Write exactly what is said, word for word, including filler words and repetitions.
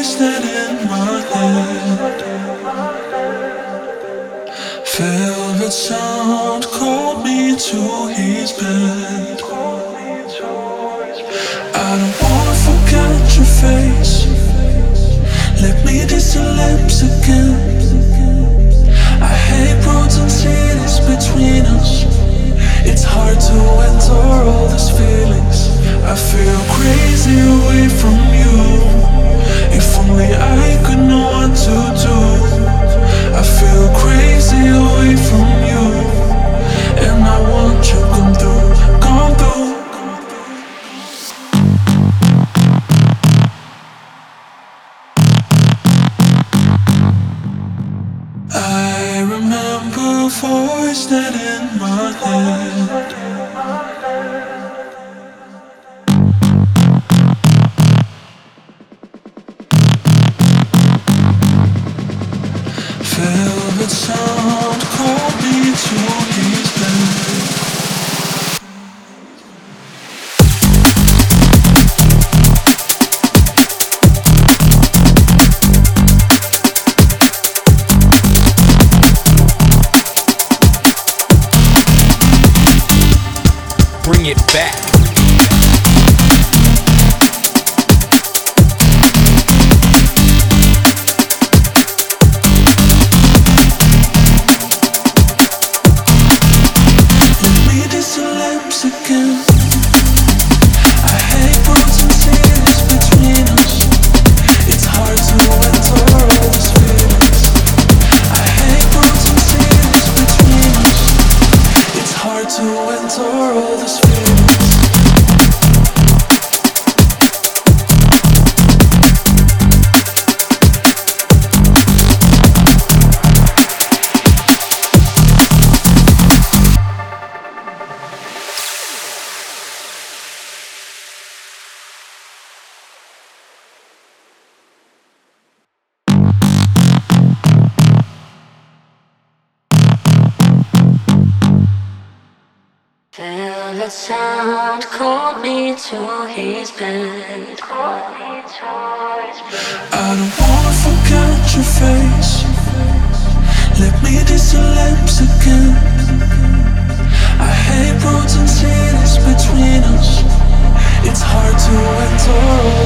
voice that in my head. Velvet sound called me to his bed. I don't wanna forget your face. Let me kiss your lips again. I hate roads and cities between us. It's hard to endure all these feelings. I feel crazy away from you. If only I could know what to do. I feel crazy away from you, and I want you to come through, come through. I remember a voice that in my head. Velvet sound called me to his bed. Bring it back. Again. I hate roads and cities between us. It's hard to endure all these feelings. I hate roads and cities between us. It's hard to endure all these feelings. Velvet sound called me to his bed. I don't wanna forget your face. Let me kiss your lips again. I hate roads and cities between us. It's hard to endure all